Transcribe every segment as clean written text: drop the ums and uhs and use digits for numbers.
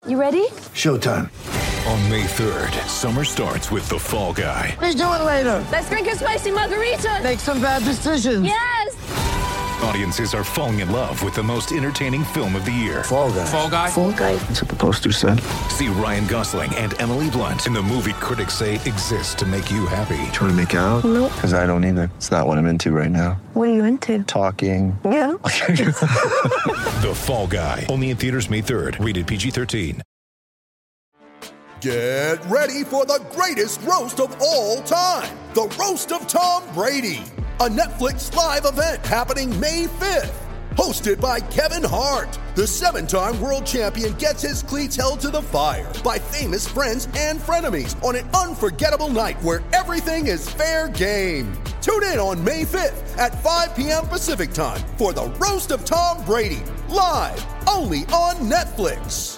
You ready? Showtime. On May 3rd, summer starts with The Fall Guy. Let's do it later. Let's drink a spicy margarita. Make some bad decisions. Yes. Audiences are falling in love with the most entertaining film of the year. Fall Guy. Fall Guy? Fall guy. That's what the poster said. See Ryan Gosling and Emily Blunt in the movie critics say exists to make you happy. Trying to make it out? Nope. Because I don't either. It's not what I'm into right now. What are you into? Talking. Yeah. The Fall Guy. Only in theaters May 3rd. Rated PG-13. Get ready for the greatest roast of all time. The Roast of Tom Brady. A Netflix live event happening May 5th. Hosted by Kevin Hart. The 7-time world champion gets his cleats held to the fire by famous friends and frenemies on an unforgettable night where everything is fair game. Tune in on May 5th at 5 p.m. Pacific time for the Roast of Tom Brady. Live only on Netflix.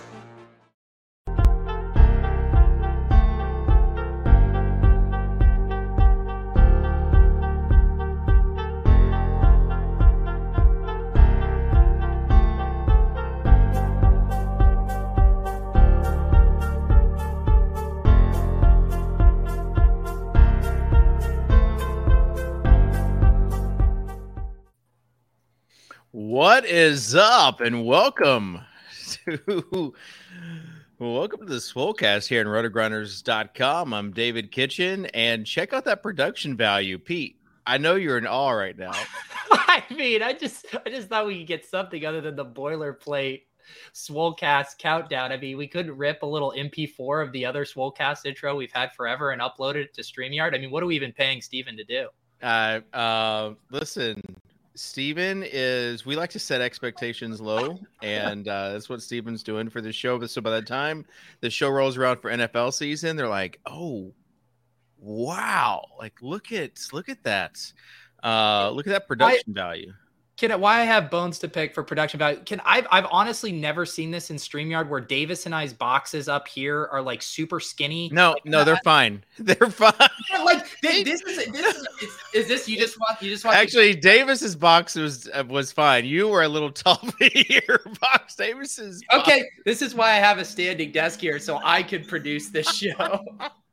What is up, and welcome to the Swolecast here on rotogrinders.com. I'm David Kitchen, and check out that production value. Pete, I know you're in awe right now. I mean, I just thought we could get something other than the boilerplate Swolecast countdown. I mean, we could rip a little MP4 of the other Swolecast intro we've had forever and upload it to StreamYard. I mean, what are we even paying Steven to do? Listen, Steven we like to set expectations low, and that's what Steven's doing for the show. So by the time the show rolls around for NFL season, they're like, oh, wow. Like, look at that. Look at that production value. Why I have bones to pick for production value? I've honestly never seen this in StreamYard where Davis and I's boxes up here are like super skinny. No, they're fine. They're fine. Like this is this you just want Actually, Davis's box was fine. You were a little tall for your box. Davis's box. Okay, this is why I have a standing desk here so I could produce this show.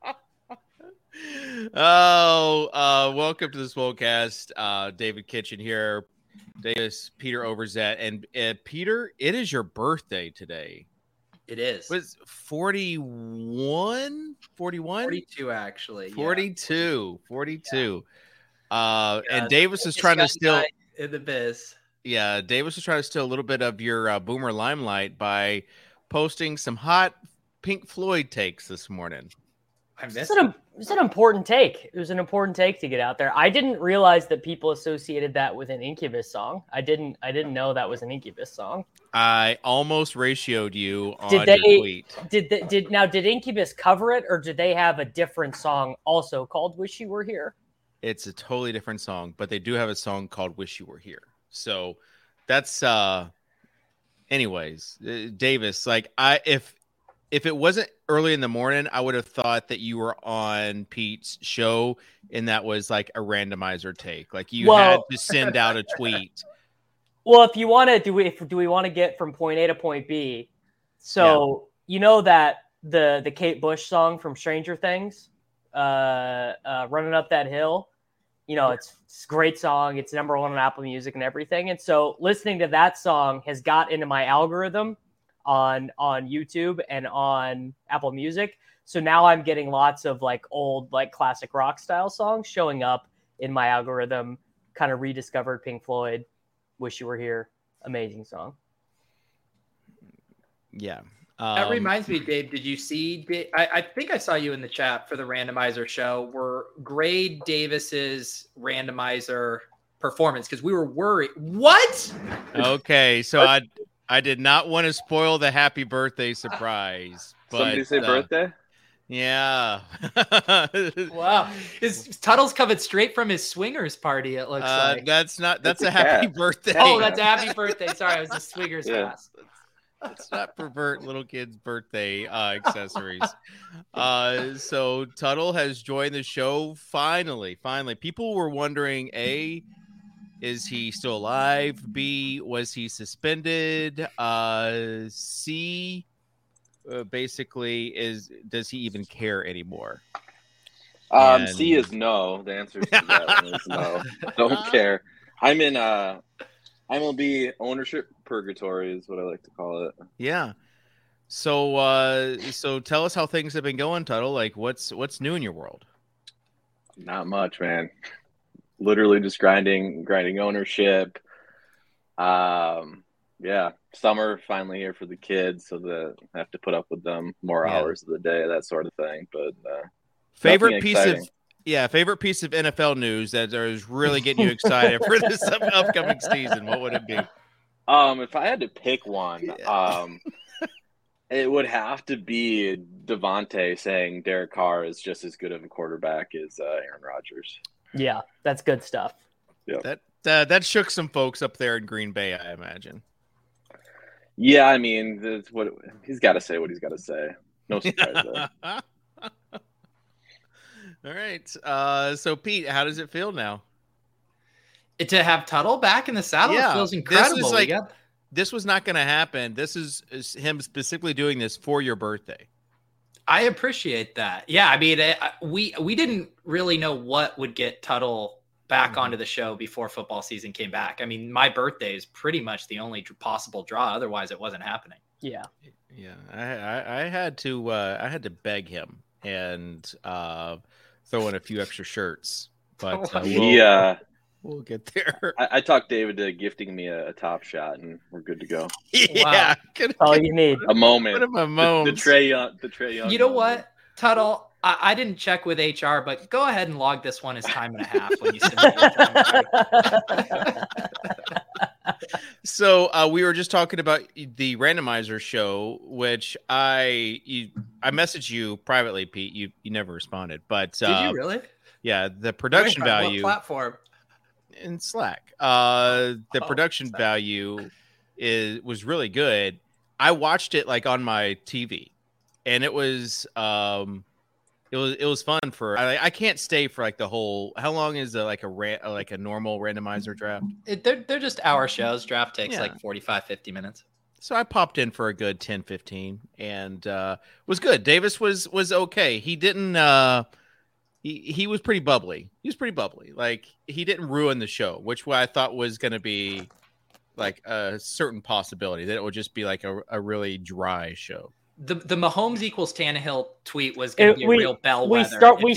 Welcome to the Swolecast. David Kitchen here. Davis, Peter Overzet, and Peter, it is your birthday today. It is. Was 41? 41? 42, actually. 42. Yeah. 42. And Davis is trying to steal in the biz. Yeah, Davis is trying to steal a little bit of your boomer limelight by posting some hot Pink Floyd takes this morning. It's an important take. It was an important take to get out there. I didn't realize that people associated that with an Incubus song. I didn't know that was an Incubus song. I almost ratioed you on your tweet. Did Incubus cover it, or did they have a different song also called "Wish You Were Here"? It's a totally different song, but they do have a song called "Wish You Were Here." So that's anyways, Davis, like if it wasn't early in the morning, I would have thought that you were on Pete's show and that was like a randomizer take. Like you had to send out a tweet. Well, if you want to, do we want to get from point A to point B? So You know that the Kate Bush song from Stranger Things, "Running Up That Hill." You know, it's a great song. It's number one on Apple Music and everything. And so listening to that song has got into my algorithm on YouTube and on Apple Music. So now I'm getting lots of like old, like classic rock style songs showing up in my algorithm. Kind of rediscovered Pink Floyd, "Wish You Were Here." Amazing song. Yeah. That reminds me, Dave, did you see, I think I saw you in the chat for the randomizer show, where grade Davis's randomizer performance, because we were worried. What? Okay, so I did not want to spoil the happy birthday surprise. But, somebody say birthday? Yeah. Wow. Tuttle's coming straight from his swingers party, it looks like. That's a happy birthday. Oh, that's a happy birthday. Sorry, it was a swingers pass. Let's not pervert little kids' birthday accessories. So Tuttle has joined the show finally. People were wondering, A, is he still alive? B, was he suspended? C, basically does he even care anymore? C is no. The answer to that one is no. Don't care. I'm in MLB ownership purgatory is what I like to call it. Yeah. So tell us how things have been going, Tuttle. Like what's new in your world? Not much, man. Literally just grinding ownership. Yeah, summer finally here for the kids, so that I have to put up with them more hours of the day, that sort of thing. But favorite piece of NFL news that is really getting you excited for this upcoming season, what would it be? If I had to pick one, it would have to be Devontae saying Derek Carr is just as good of a quarterback as Aaron Rodgers. Yeah, that's good stuff. Yeah, that shook some folks up there in Green Bay, I imagine. Yeah, I mean, that's what he's got to say. What he's got to say. No surprise there. All right. So Pete, how does it feel now? To have Tuttle back in the saddle feels incredible. This was not going to happen. This is him specifically doing this for your birthday. I appreciate that. Yeah, I mean, we didn't really know what would get Tuttle back onto the show before football season came back. I mean, my birthday is pretty much the only possible draw. Otherwise, it wasn't happening. Yeah. I had to beg him and throw in a few extra shirts, but we'll get there. I talked David to gifting me a Top Shot, and we're good to go. Yeah, wow. All you need. A moment. The Trae Young. You know what, Tuttle? I didn't check with HR, but go ahead and log this one as time and a half when you submit your time. So we were just talking about the randomizer show, which I messaged you privately, Pete. You never responded, but did you really? Yeah, the production value. What platform? In Slack. The production value was really good. I watched it like on my TV, and it was fun for. I can't stay for like the whole. How long is like a normal randomizer draft? They're just hour shows. Draft takes like 45, 50 minutes. So I popped in for a good 10, 15 and was good. Davis was okay. He didn't. He was pretty bubbly. He was pretty bubbly. Like he didn't ruin the show, which I thought was going to be like a certain possibility that it would just be like a really dry show. The Mahomes equals Tannehill tweet was going to be a real bellwether. We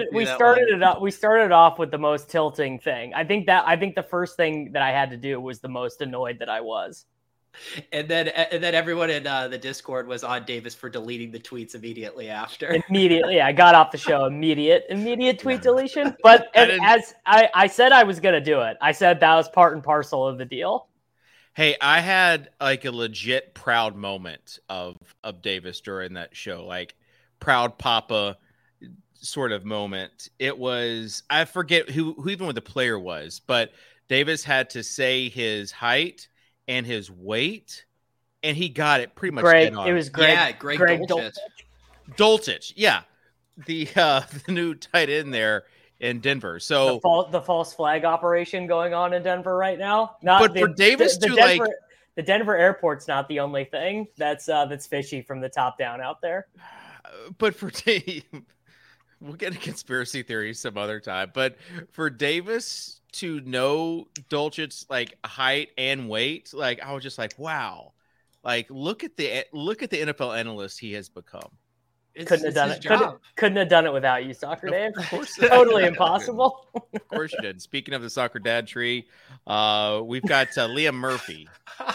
started off with the most tilting thing. I think the first thing that I had to do was the most annoyed that I was. And then everyone in the Discord was on Davis for deleting the tweets immediately after. Immediately, I got off the show. Immediate tweet deletion. But as I said, I was going to do it. I said that was part and parcel of the deal. Hey, I had like a legit proud moment of Davis during that show, like proud papa sort of moment. It was, I forget who even what the player was, but Davis had to say his height and his weight, and he got it pretty much. Greg, it was Greg. Yeah, Greg Dulcich. Dulcich, yeah, the new tight end there in Denver. So the false flag operation going on in Denver right now. For Davis the Denver airport's not the only thing that's fishy from the top down out there. But for we'll get a conspiracy theory some other time. But for Davis to know Dulcich's like height and weight, like I was just like, wow, like look at the NFL analyst he has become. Couldn't have done it. Couldn't have done it without you, Soccer Dave. Of course, totally impossible. Of course you did. Speaking of the Soccer Dad tree, we've got Liam Murphy,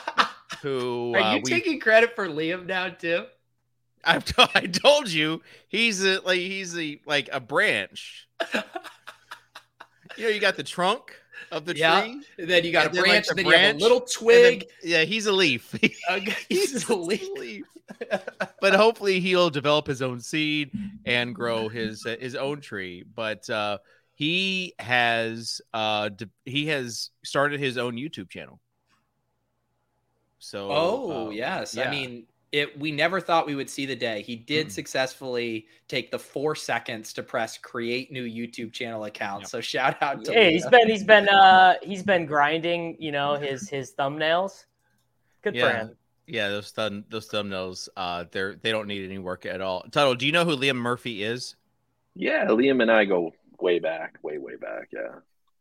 who are you taking credit for Liam now too? I told you he's a branch. You know, you got the trunk of the tree, and then you got a branch, and then you have a little twig. He's a leaf. He's a leaf. But hopefully he'll develop his own seed and grow his own tree. But he has started his own YouTube channel. So yes, yeah. I mean, we never thought we would see the day. He did successfully take the 4 seconds to press create new YouTube channel account. Yep. So shout out to Leo. He's been grinding, his thumbnails. Good for him. Yeah, those thumbnails, they don't need any work at all. Tuttle, do you know who Liam Murphy is? Yeah, Liam and I go way back. Yeah.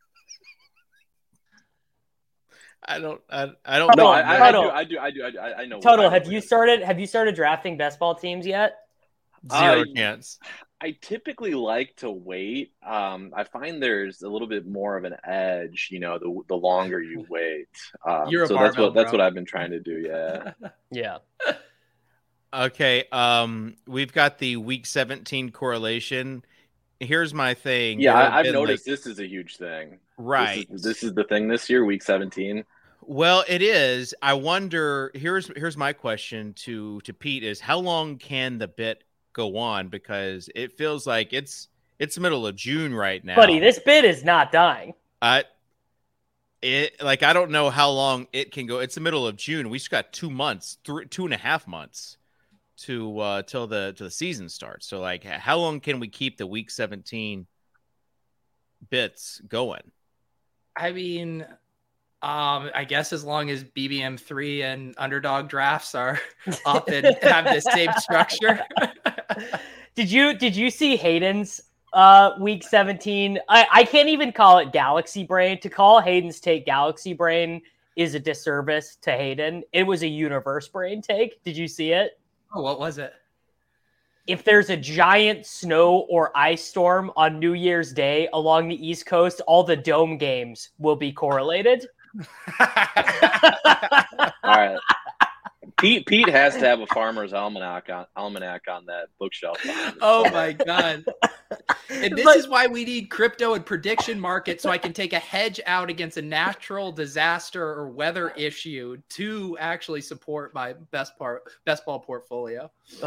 I don't Tuttle, know. I do. I know. Tuttle, have you started drafting best ball teams yet? Zero chance. I typically like to wait. I find there's a little bit more of an edge, the longer you wait. You're a so barbell, that's bro. what I've been trying to do. Yeah. Yeah. Okay. We've got the week 17 correlation. Here's my thing. Yeah, I've noticed this is a huge thing. Right. This is the thing this year, week 17. Well, it is. I wonder. Here's my question to Pete: is how long can the bit go on? Because it feels like it's the middle of June right now. Buddy, this bit is not dying. I don't know how long it can go. It's the middle of June. We just got 2 months, 2.5 months to till the season starts. So like, how long can we keep the week 17 bits going? I mean, I guess as long as BBM3 and underdog drafts are up and have the same structure. Did you see Hayden's week 17? I can't even call it Galaxy Brain. To call Hayden's take Galaxy Brain is a disservice to Hayden. It was a Universe Brain take. Did you see it? Oh, what was it? If there's a giant snow or ice storm on New Year's Day along the East Coast, all the dome games will be correlated. All right. Pete has to have a farmer's almanac on that bookshelf. Oh my god! And this is why we need crypto and prediction market, so I can take a hedge out against a natural disaster or weather issue to actually support my best ball portfolio.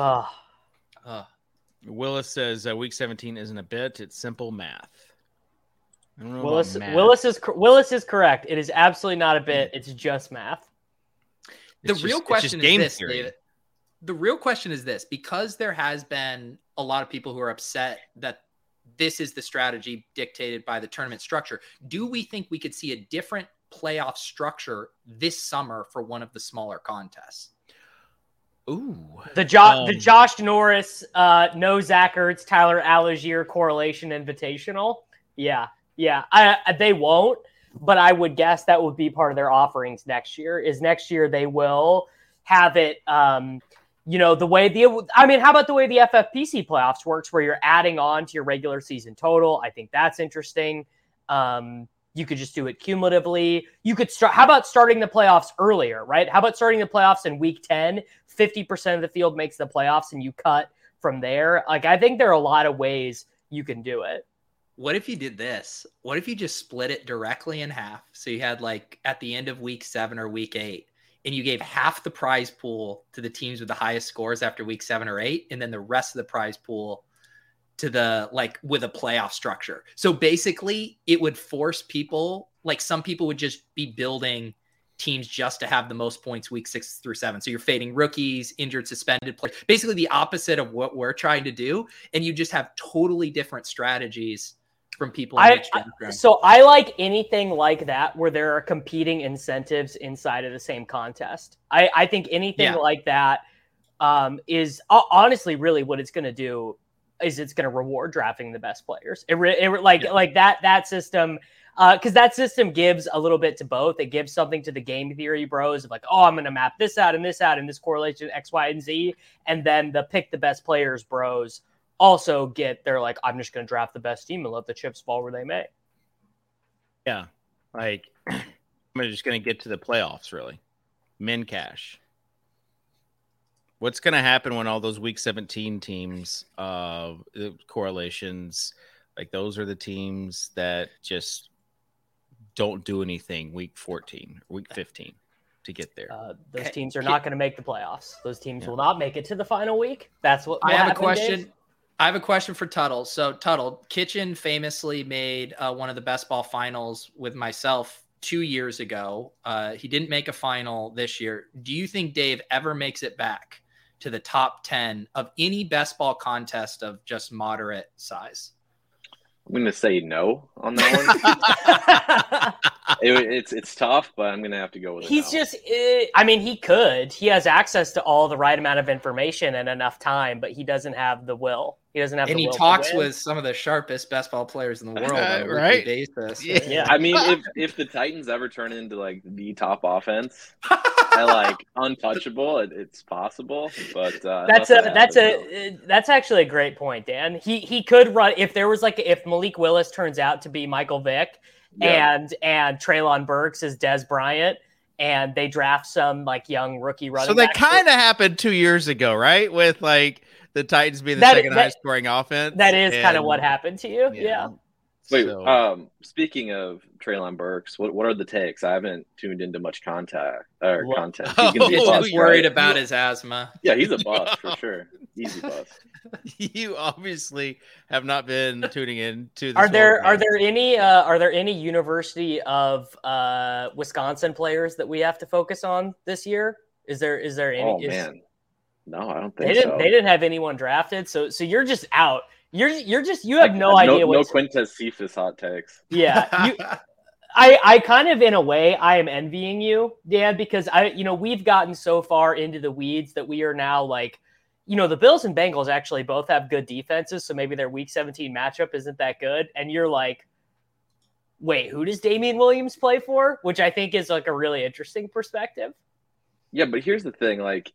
Willis says week 17 isn't a bit; it's simple math. I don't know Willis is correct. It is absolutely not a bit. It's just math. The real question is this, David. The real question is this, because there has been a lot of people who are upset that this is the strategy dictated by the tournament structure. Do we think we could see a different playoff structure this summer for one of the smaller contests? Ooh, the Josh Norris, no Zach Ertz, Tyler Algier correlation invitational. Yeah. They won't, but I would guess that would be part of their offerings next year. Next year they will have it. How about the way the FFPC playoffs works, where you're adding on to your regular season total? I think that's interesting. You could just do it cumulatively. You could start. How about starting the playoffs earlier, right? How about starting the playoffs in week 10? 50% of the field makes the playoffs, and you cut from there. Like, I think there are a lot of ways you can do it. What if you did this? What if you just split it directly in half? So you had, like, at the end of week 7 or week 8, and you gave half the prize pool to the teams with the highest scores after week 7 or 8, and then the rest of the prize pool to with a playoff structure. So basically it would force people, like, some people would just be building teams just to have the most points week 6 through 7. So you're fading rookies, injured, suspended players, basically the opposite of what we're trying to do. And you just have totally different strategies from people. So I like anything like that, where there are competing incentives inside of the same contest. I think anything like that is honestly really what it's going to do is it's going to reward drafting the best players. That system, because that system gives a little bit to both. It gives something to the game theory bros of like, oh, I'm going to map this out and this out and this correlation X, Y, and Z. And then the pick the best players bros also they're like, I'm just going to draft the best team and let the chips fall where they may. Yeah. Like, I'm just going to get to the playoffs, really. Min cash. What's going to happen when all those week 17 teams, correlations, like those are the teams that just don't do anything week 14, week 15 to get there. Those teams are not going to make the playoffs. Those teams will not make it to the final week. That's what I have a question. Dave? I have a question for Tuttle. So Tuttle, Kitchen famously made one of the best ball finals with myself 2 years ago. He didn't make a final this year. Do you think Dave ever makes it back to the top 10 of any best ball contest of just moderate size? I'm going to say no on that one. It's tough, but I'm gonna have to go with it. He's just. I mean, he could. He has access to all the right amount of information and enough time, but he doesn't have the will. He doesn't have. And the he will talks to win. with some of the sharpest best ball players in the world on a right? weekly basis. Yeah. I mean, if the Titans ever turn into like the top offense and like untouchable, it's possible. But that's actually a great point, Dan. He could run if there was like if Malik Willis turns out to be Michael Vick and Treylon Burks is Des Bryant and they draft some like young rookie running. So that kind of happened 2 years ago, right? With like the Titans being the second highest scoring offense. That is kind of what happened to you. Yeah. Wait, speaking of Treylon Burks, what are the takes? I haven't tuned into much content. He's just worried about his asthma. Yeah, he's a bust for sure. Easy bust. You obviously have not been tuning in to this. Are there any University of Wisconsin players that we have to focus on this year? Is there any? Oh man, no, I don't think They didn't have anyone drafted, so you're just out. You have no idea. No Quintez Cephas hot takes. Yeah, I kind of in a way I am envying you, Dan, because we've gotten so far into the weeds that we are now like. The Bills and Bengals actually both have good defenses, so maybe their Week 17 matchup isn't that good. And you're like, wait, who does Damian Williams play for? Which I think is like a really interesting perspective. Yeah, but here's the thing, like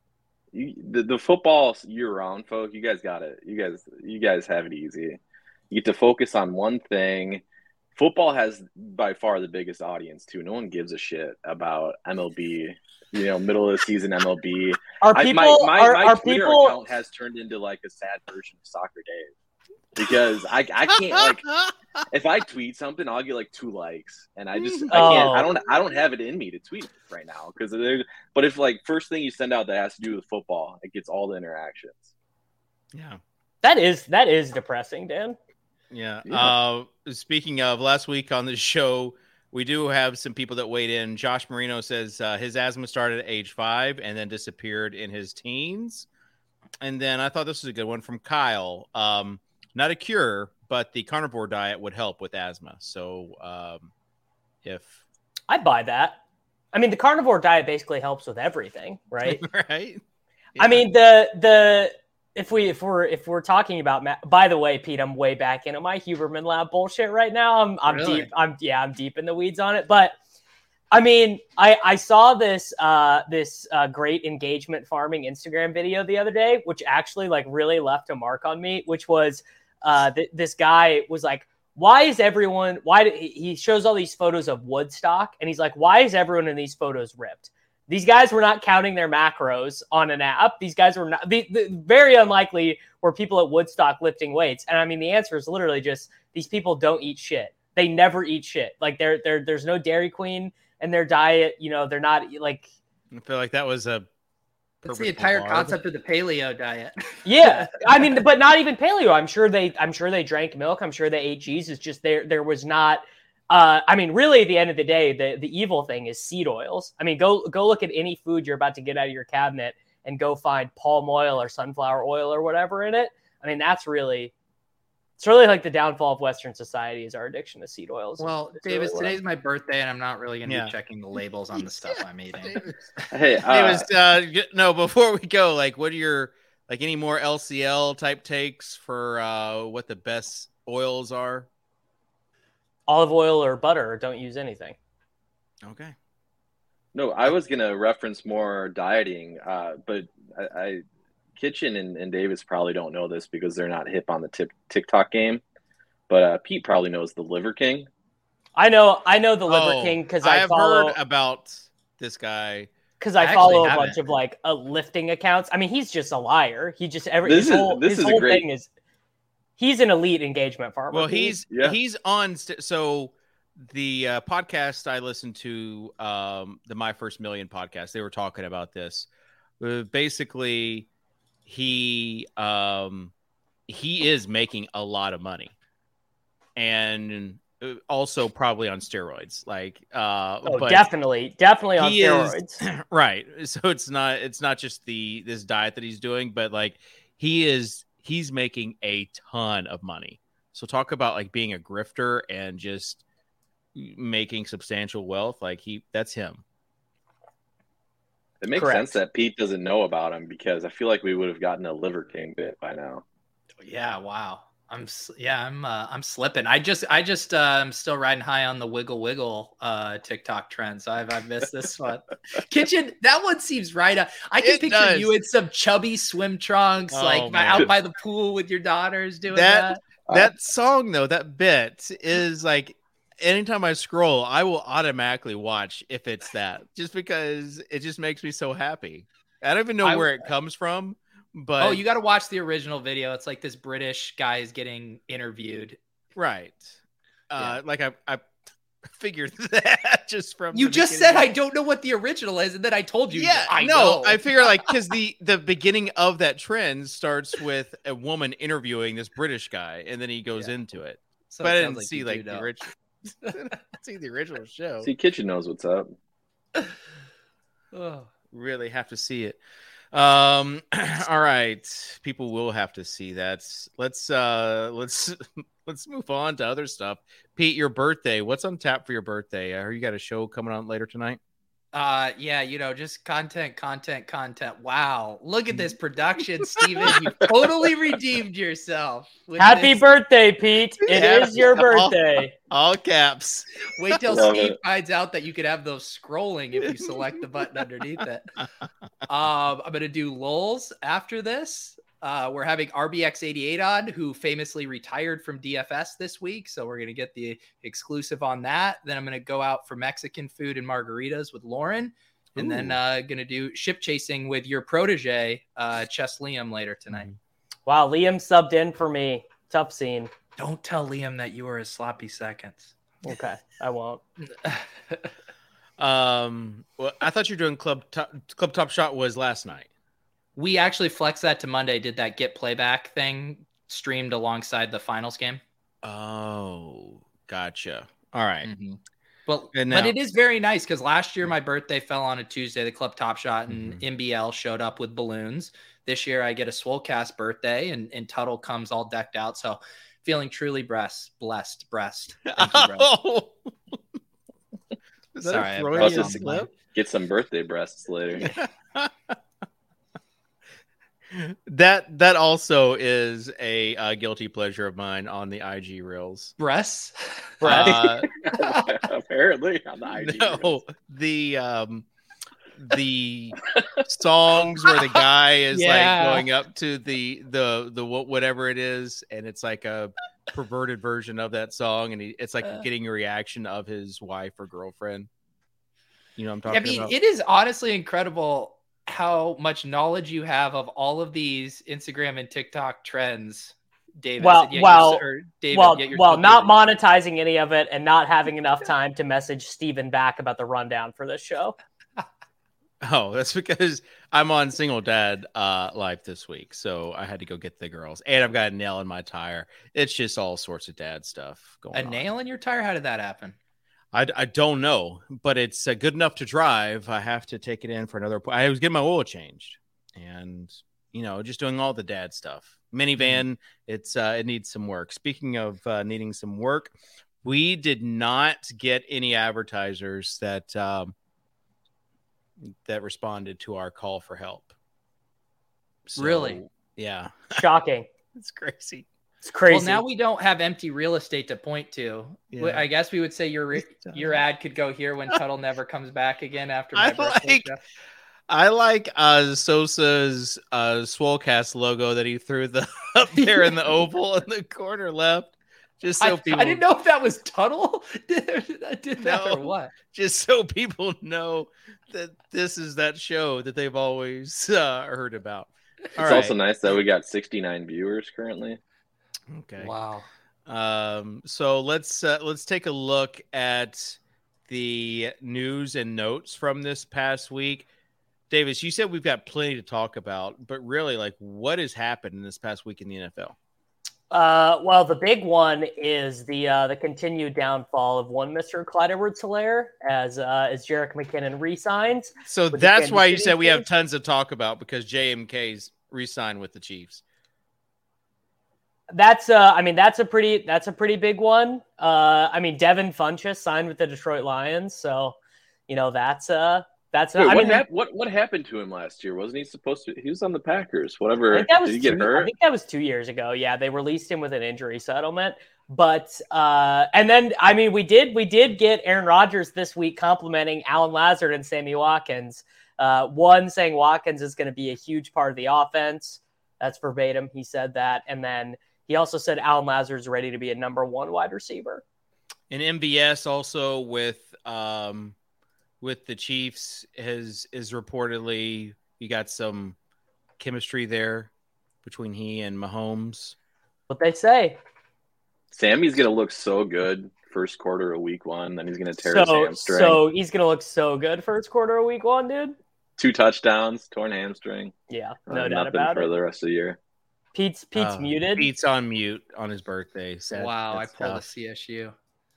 the football year-round, folk, you guys got it. You guys have it easy. You get to focus on one thing. Football has by far the biggest audience too. No one gives a shit about MLB. Middle of the season MLB. My Twitter account has turned into like a sad version of Soccer Dave because I can't like if I tweet something I'll get like 2 likes and I can't I don't have it in me to tweet right now because but if like first thing you send out that has to do with football it gets all the interactions. Yeah, that is depressing, Dan. Yeah. Speaking of last week on the show. We do have some people that weighed in. Josh Marino says his asthma started at age 5 and then disappeared in his teens. And then I thought this was a good one from Kyle. Not a cure, but the carnivore diet would help with asthma. So if I buy that. I mean, the carnivore diet basically helps with everything, right? Right. Yeah. I mean, if we're talking about by the way, Pete, I'm way back into my Huberman Lab bullshit right now. I'm really? deep. I'm deep in the weeds on it. But I mean, I saw this great engagement farming Instagram video the other day, which actually like really left a mark on me. Which was this guy was like, he shows all these photos of Woodstock, and he's like, why is everyone in these photos ripped? These guys were not counting their macros on an app. These guys were not very unlikely were people at Woodstock lifting weights. And I mean, the answer is literally just these people don't eat shit. They never eat shit. Like there's no Dairy Queen in their diet. They're not like. I feel like that was that's the entire concept of the paleo diet. Yeah, I mean, but not even paleo. I'm sure they drank milk. I'm sure they ate cheese. It's just there was not. I mean, really, at the end of the day, the evil thing is seed oils. I mean, go look at any food you're about to get out of your cabinet and go find palm oil or sunflower oil or whatever in it. I mean, it's really like the downfall of Western society is our addiction to seed oils. Well, Davis, today's my birthday, and I'm not really going to be checking the labels on the stuff I'm eating. Hey, Davis, no, before we go, like, what are your any more LCL type takes for what the best oils are? Olive oil or butter, or don't use anything. Okay. No, I was going to reference more dieting, but Kitchen and Davis probably don't know this because they're not hip on the TikTok game. But Pete probably knows the Liver King. I know the Liver King because I have heard about this guy. Because I follow a bunch of like lifting accounts. I mean, he's just a liar. He just his whole thing is. He's an elite engagement farmer. Well, he's on. So the podcast I listened to, the My First Million podcast, they were talking about this. Basically, he is making a lot of money, and also probably on steroids. Like, but definitely on steroids. Right. So it's not just this diet that he's doing, but like he's making a ton of money. So talk about like being a grifter and just, making substantial wealth. Like that's him. It makes sense that Pete doesn't know about him because I feel like we would have gotten a Liver King bit by now. Yeah, wow. I'm slipping. I just I'm still riding high on the wiggle TikTok trend. So I've missed this one. Kitchen, that one seems right up. I can picture you in some chubby swim trunks, out by the pool with your daughters doing that. That song though, that bit is like anytime I scroll, I will automatically watch if it's that, just because it just makes me so happy. I don't even know where it comes from, but you got to watch the original video. It's like this British guy is getting interviewed, right? Like I figured that just from you just said I don't know what the original is, and then I told you. Yeah, I know. I figure like because the beginning of that trend starts with a woman interviewing this British guy, and then he goes into it. So but I didn't see like the original. See the original show. See, Kitchen knows what's up. Really have to see it. All right, people will have to see that. Let's move on to other stuff. Pete, your birthday. What's on tap for your birthday? I heard you got a show coming on later tonight. Yeah, just content. Wow, look at this production, Steven. You totally redeemed yourself. Happy birthday, Pete. It is your birthday. All caps. Wait till Steve finds out that you could have those scrolling if you select the button underneath it. I'm gonna do lulz after this. We're having RBX88 on, who famously retired from DFS this week. So we're going to get the exclusive on that. Then I'm going to go out for Mexican food and margaritas with Lauren. And then going to do ship chasing with your protege, Chess Liam, later tonight. Wow, Liam subbed in for me. Tough scene. Don't tell Liam that you were his sloppy seconds. Okay, I won't. Well, I thought you were doing Club Top Shot was last night. We actually flexed that to Monday, did that get playback thing streamed alongside the finals game. Oh, gotcha. All right. Mm-hmm. But it is very nice because last year my birthday fell on a Tuesday, the Club Top Shot and MBL showed up with balloons. This year I get a Swolecast birthday and Tuttle comes all decked out. So feeling truly blessed. Thank you, bro. Sorry, get some birthday breasts later. That also is a guilty pleasure of mine on the IG Reels. Breasts? Apparently on the IG Reels. The songs where the guy is like going up to the whatever it is, and it's like a perverted version of that song, and it's like getting a reaction of his wife or girlfriend. You know what I'm talking about? It is honestly incredible how much knowledge you have of all of these Instagram and TikTok trends, David. Not monetizing any of it and not having enough time to message Steven back about the rundown for this show. Oh, that's because I'm on Single Dad live this week, so I had to go get the girls, and I've got a nail in my tire. It's just all sorts of dad stuff going on. A nail in your tire? How did that happen? I don't know, but it's good enough to drive. I have to take it in for another. I was getting my oil changed, and just doing all the dad stuff. Minivan, it needs some work. Speaking of needing some work, we did not get any advertisers that responded to our call for help. So, really? Yeah. Shocking. It's crazy. It's crazy. Well, now we don't have empty real estate to point to. Yeah. I guess we would say your ad could go here when Tuttle never comes back again after my birthday show. I like Sosa's Swolecast logo that he threw up there in the oval in the corner left. Just so people. I didn't know if that was Tuttle did that or what. Just so people know that this is that show that they've always heard about. It's also nice that we got 69 viewers currently. Okay. Wow. So let's take a look at the news and notes from this past week. Davis, you said we've got plenty to talk about, but really, like, what has happened in this past week in the NFL? Well, the big one is the continued downfall of one Mr. Clyde Edwards-Helaire as Jerick McKinnon re-signs. So that's why you said we have tons to talk about, because JMK's re-signed with the Chiefs. That's a pretty big one. Devin Funchess signed with the Detroit Lions, so that's Wait, what happened to him last year? Wasn't he supposed to? He was on the Packers. Whatever. Did he get hurt? I think that was 2 years ago. Yeah, they released him with an injury settlement. But and then we did get Aaron Rodgers this week complimenting Alan Lazard and Sammy Watkins. One saying Watkins is going to be a huge part of the offense. That's verbatim. He said that, and then he also said Alan Lazard is ready to be a number 1 wide receiver. And MVS also with the Chiefs is reportedly you got some chemistry there between he and Mahomes. What they say. Sammy's gonna look so good first quarter of week 1, then he's gonna tear his hamstring. So he's gonna look so good first quarter of week 1, dude. 2 touchdowns, torn hamstring. Yeah, no doubt about it. For the rest of the year. Pete's muted. Pete's on mute on his birthday. Wow, I pulled a CSU.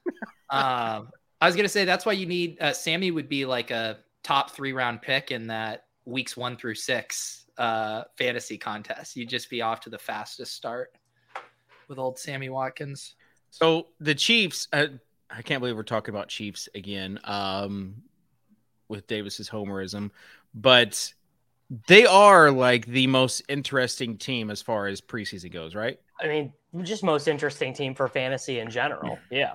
I was gonna say that's why you need Sammy would be like a top 3 round pick in that weeks 1 through 6 fantasy contest. You'd just be off to the fastest start with old Sammy Watkins. So the Chiefs, I can't believe we're talking about Chiefs again with Davis's homerism, but they are like the most interesting team as far as preseason goes, right? Just most interesting team for fantasy in general. Yeah.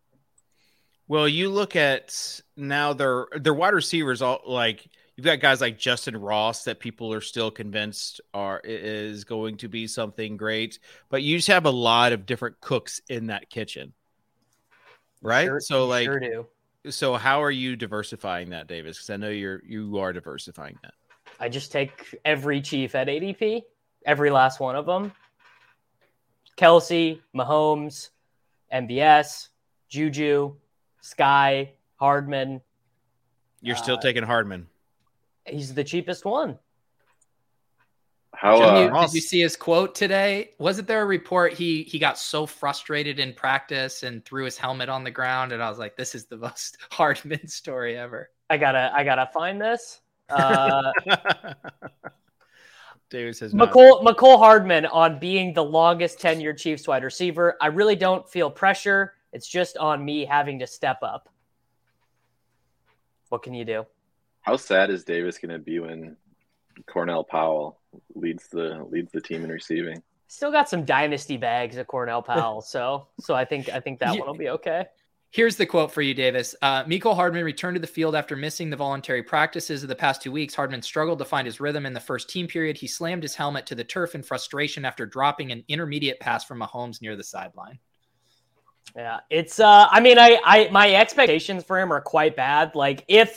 Well, you look at now their wide receivers, all like you've got guys like Justin Ross that people are still convinced is going to be something great, but you just have a lot of different cooks in that kitchen, right? Sure do. So how are you diversifying that, Davis? Because I know you are diversifying that. I just take every Chief at ADP, every last one of them. Kelsey, Mahomes, MVS, Juju, Sky, Hardman. You're still taking Hardman. He's the cheapest one. Did you see his quote today? Wasn't there a report he got so frustrated in practice and threw his helmet on the ground, and I was like, this is the most Hardman story ever. I gotta find this. Davis says McCole Hardman on being the longest tenured Chiefs wide receiver. I really don't feel pressure. It's just on me having to step up. What can you do? How sad is Davis going to be when Cornell Powell leads the team in receiving? Still got some dynasty bags at Cornell Powell, so I think that one will be okay. Here's the quote for you, Davis. Mecole Hardman returned to the field after missing the voluntary practices of the past 2 weeks. Hardman struggled to find his rhythm in the first team period. He slammed his helmet to the turf in frustration after dropping an intermediate pass from Mahomes near the sideline. Yeah, it's my expectations for him are quite bad. Like if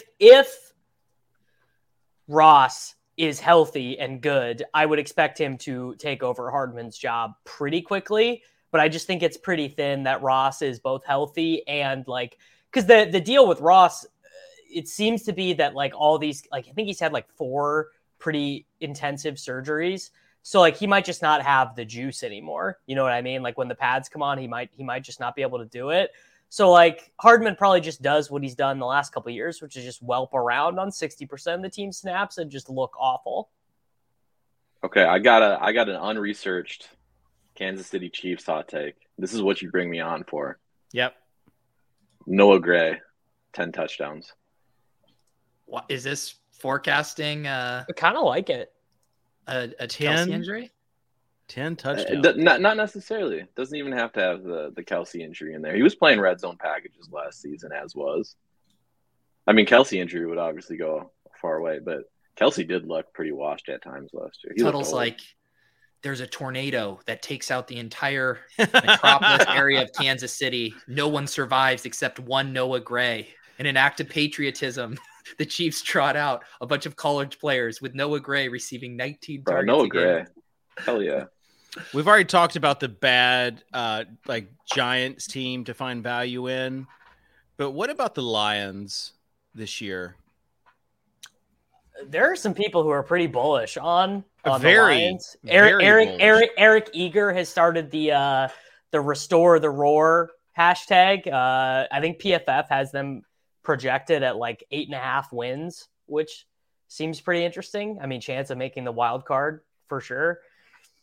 Ross is healthy and good, I would expect him to take over Hardman's job pretty quickly. But I just think it's pretty thin that Ross is both healthy and because the deal with Ross, it seems to be that all these, I think he's had 4 pretty intensive surgeries. So he might just not have the juice anymore. You know what I mean? When the pads come on, he might just not be able to do it. So Hardman probably just does what he's done the last couple of years, which is just whelp around on 60% of the team snaps and just look awful. Okay, I got an unresearched Kansas City Chiefs hot take. This is what you bring me on for. Yep. Noah Gray, 10 touchdowns. What is this forecasting? I kind of like it. A Kelsey injury? 10 touchdowns. Not necessarily. Doesn't even have to have the Kelsey injury in there. He was playing red zone packages last season, as was. Kelsey injury would obviously go far away, but Kelsey did look pretty washed at times last year. Tuttle's there's a tornado that takes out the entire metropolis area of Kansas City. No one survives except one Noah Gray. In an act of patriotism, the Chiefs trot out a bunch of college players with Noah Gray receiving 19 targets. Noah Gray. Hell yeah. We've already talked about the bad Giants team to find value in. But what about the Lions this year? There are some people who are pretty bullish on the Lions. Eric Eager has started the Restore the Roar hashtag. I think PFF has them projected at 8.5 wins, which seems pretty interesting. Chance of making the wild card for sure.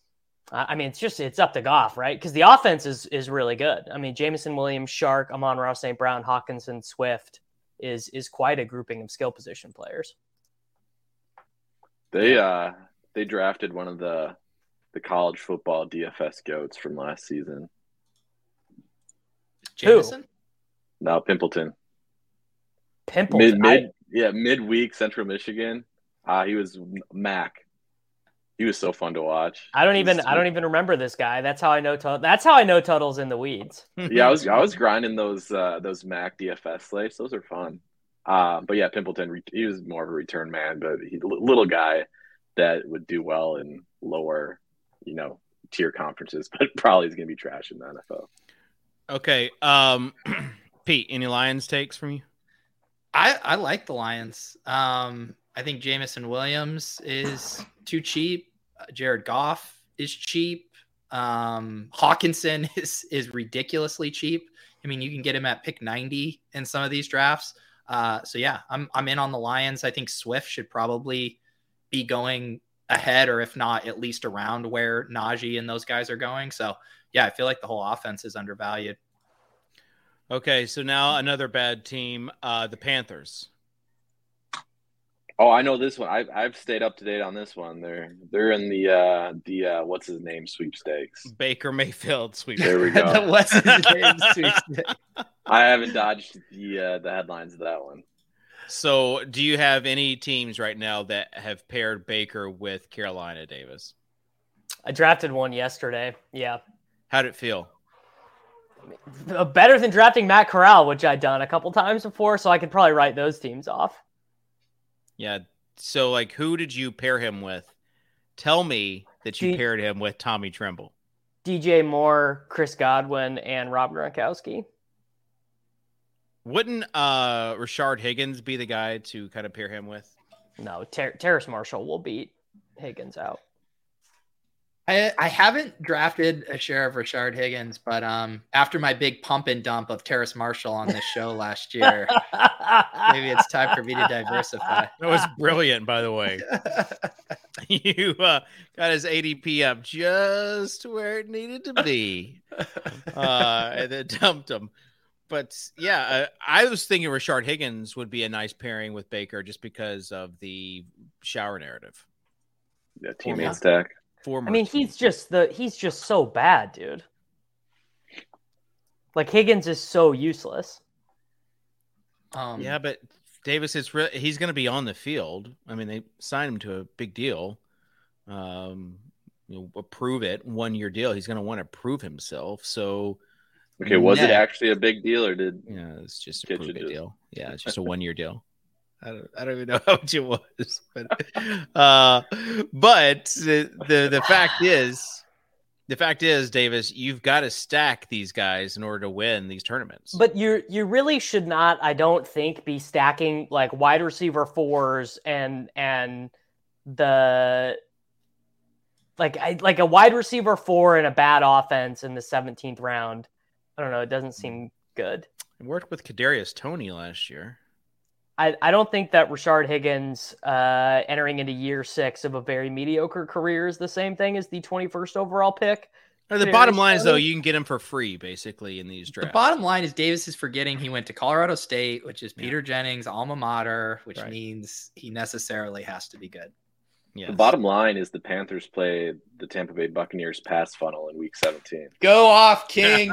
I mean, it's up to Goff, right? Because the offense is really good. I mean, Jameson Williams, Shark, Amon-Ra St. Brown, Hawkinson, Swift is quite a grouping of skill position players. They drafted one of the college football DFS goats from last season. Jameson? No, Pimpleton. Pimpleton. Midweek Central Michigan. He was Mac. He was so fun to watch. I don't even remember this guy. That's how I know. That's how I know Tuttle's in the weeds. Yeah, I was grinding those Mac DFS slates. Those are fun. But yeah, Pimpleton. He was more of a return man, but he's a little guy that would do well in lower, tier conferences, but probably is going to be trash in the NFL. Okay, Pete, any Lions takes from you? I like the Lions. I think Jameson Williams is too cheap. Jared Goff is cheap. Hawkinson is ridiculously cheap. I mean, you can get him at pick 90 in some of these drafts. So yeah, I'm in on the Lions. I think Swift should probably be going ahead, or if not, at least around where Najee and those guys are going. So yeah, I feel like the whole offense is undervalued. Okay, so now another bad team, the Panthers. Oh, I know this one. I've stayed up to date on this one. They're in the what's his name sweepstakes. Baker Mayfield sweepstakes. There we go. What's his name sweepstakes? I haven't dodged the headlines of that one. So, do you have any teams right now that have paired Baker with Carolina, Davis? I drafted one yesterday. Yeah. How'd it feel? Better than drafting Matt Corral, which I'd done a couple times before, so I could probably write those teams off. Yeah. So, who did you pair him with? Tell me that you paired him with Tommy Tremble. DJ Moore, Chris Godwin, and Rob Gronkowski. Wouldn't Rashard Higgins be the guy to kind of pair him with? No, Terrace Marshall will beat Higgins out. I haven't drafted a share of Rashard Higgins, but after my big pump and dump of Terrace Marshall on this show last year, maybe it's time for me to diversify. That was brilliant, by the way. You got his ADP up just where it needed to be, and then dumped him. But yeah, I was thinking Rashard Higgins would be a nice pairing with Baker just because of the shower narrative. Yeah, teammate stack. I mean, he's just so bad, dude. Like, Higgins is so useless. Yeah, but Davis he's going to be on the field. I mean, they signed him to a big deal. Approve it, 1-year deal. He's going to want to prove himself. So, okay, was it actually a big deal, or did? Yeah, it's just a prove it deal. Yeah, it's just a 1-year deal. I don't even know how much it was, but the fact is, Davis, you've got to stack these guys in order to win these tournaments. But you really should not, I don't think, be stacking like wide receiver 4s and the like a wide receiver 4 and a bad offense in the 17th round. I don't know. It doesn't seem good. I worked with Kadarius Toney last year. I don't think that Rashard Higgins entering into year 6 of a very mediocre career is the same thing as the 21st overall pick. The bottom line is, though, you can get him for free, basically, in these drafts. The bottom line is Davis is forgetting he went to Colorado State, which is Peter Jennings' alma mater, which means he necessarily has to be good. Yes. The bottom line is the Panthers play the Tampa Bay Buccaneers pass funnel in Week 17. Go off, King!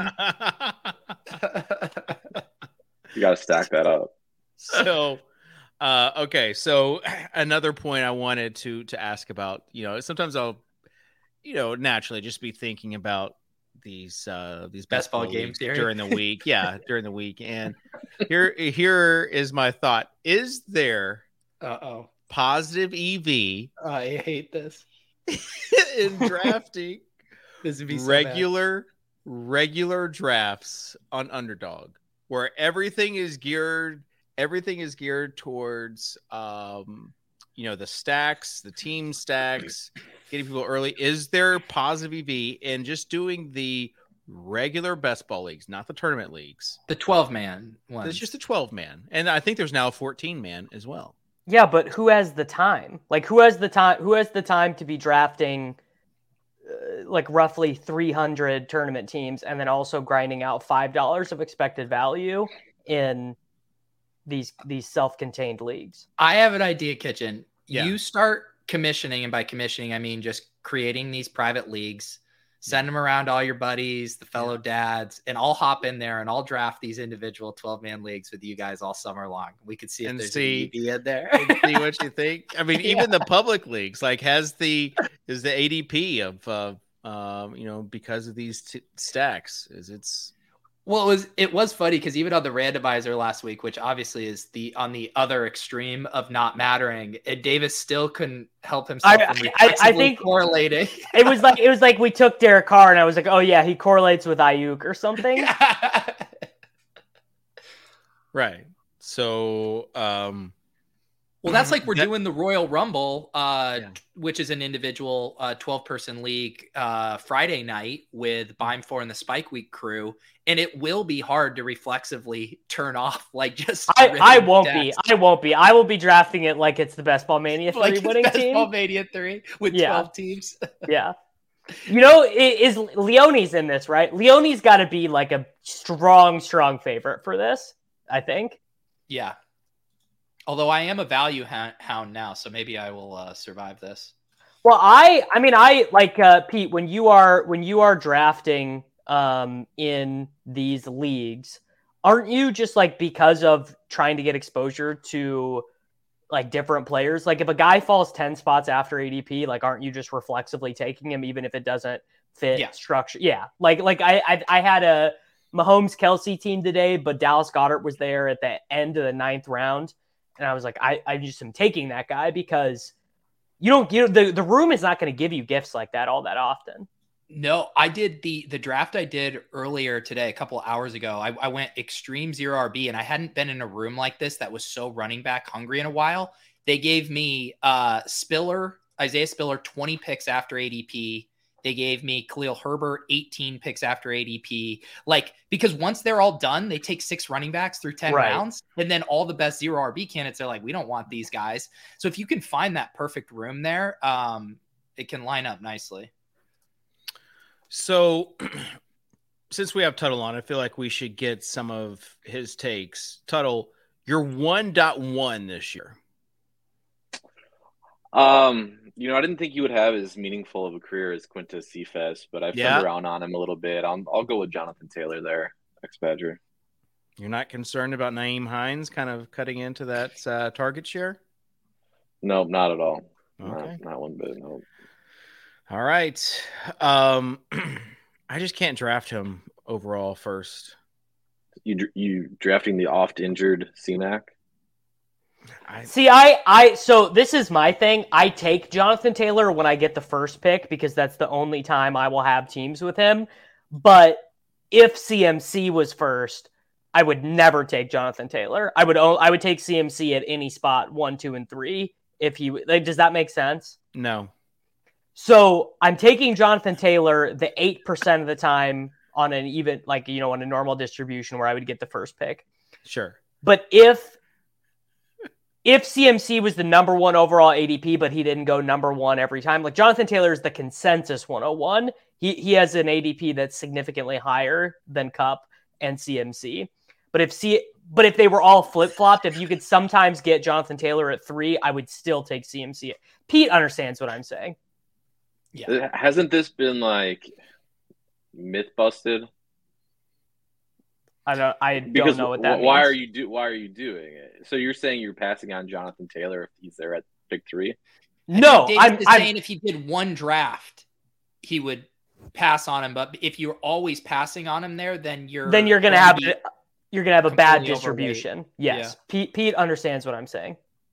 You got to stack that up. So, okay. So another point I wanted to ask about, sometimes I'll, naturally just be thinking about these best ball games during the week. Yeah. During the week. And here is my thought. Is there positive EV? I hate this. In drafting this would be so regular drafts on Underdog, where everything is geared towards, the stacks, the team stacks, getting people early. Is there positive EV in just doing the regular best ball leagues, not the tournament leagues? The 12-man ones. It's just the 12-man. And I think there's now a 14-man as well. Yeah, but who has the time? Like, who has the time to be drafting like roughly 300 tournament teams, and then also grinding out $5 of expected value in these self-contained leagues. I have an idea, Kitchen. Yeah. You start commissioning, and by commissioning, I mean just creating these private leagues, send them around to all your buddies, the fellow dads, and I'll hop in there and I'll draft these individual 12-man leagues with you guys all summer long. We could see if there's an EDP in there. See what you think. I mean, even the public leagues, like, is the ADP of because of these stacks, Well, it was funny because even on the randomizer last week, which obviously is on the other extreme of not mattering, Davis still couldn't help himself from I think correlating. It was like we took Derek Carr and I was like, oh yeah, he correlates with Ayuk or something. Right. So, well, that's like we're doing the Royal Rumble, which is an individual 12-person league Friday night with Bime 4 and the Spike Week crew. And it will be hard to reflexively turn off like just. I won't be. I will be drafting it like it's the Best Ball Mania 3 like winning Best team. Ball Mania 3 with 12 teams. Yeah. Is Leone's in this, right? Leone's got to be like a strong favorite for this, I think. Yeah. Although I am a value hound now, so maybe I will survive this. Well, I like Pete, when you are drafting in these leagues, aren't you just like because of trying to get exposure to like different players? Like if a guy falls 10 spots after ADP, like aren't you just reflexively taking him even if it doesn't fit structure? Yeah. Like I had a Mahomes Kelsey team today, but Dallas Goedert was there at the end of the 9th round. And I was like, I just am taking that guy because the room is not going to give you gifts like that all that often. No, I did the draft I did earlier today, a couple of hours ago. I went extreme 0 RB, and I hadn't been in a room like this that was so running back hungry in a while. They gave me Isaiah Spiller, 20 picks after ADP. They gave me Khalil Herbert 18 picks after ADP. Like, because once they're all done, they take 6 running backs through 10 rounds. And then all the best 0 RB candidates are like, we don't want these guys. So if you can find that perfect room there, it can line up nicely. So since we have Tuttle on, I feel like we should get some of his takes. Tuttle, you're 1.1 this year. I didn't think you would have as meaningful of a career as Quintus Cephas, but I've turned around on him a little bit. I'll go with Jonathan Taylor there, ex-Badger. You're not concerned about Nyheim Hines kind of cutting into that target share? No, not at all. Okay. Not one bit, no. All right. I just can't draft him overall first. You drafting the oft-injured C-Mac? So this is my thing. I take Jonathan Taylor when I get the first pick because that's the only time I will have teams with him. But if CMC was first, I would never take Jonathan Taylor. I would take CMC at any spot 1, 2, and 3. If he does that make sense? No. So I'm taking Jonathan Taylor the 8% of the time on an even on a normal distribution where I would get the first pick. Sure. But if CMC was the number 1 overall ADP, but he didn't go number 1 every time, like Jonathan Taylor is the consensus 101. He has an ADP that's significantly higher than Kupp and CMC. But if they were all flip-flopped, if you could sometimes get Jonathan Taylor at 3, I would still take CMC. Pete understands what I'm saying. Yeah. Hasn't this been like myth busted? I don't know what that means. Why are you doing it? So you're saying you're passing on Jonathan Taylor if he's there at pick 3? No, I'm saying if he did one draft, he would pass on him. But if you're always passing on him there, then you're gonna have a bad distribution. Overweight. Yes, yeah. Pete understands what I'm saying.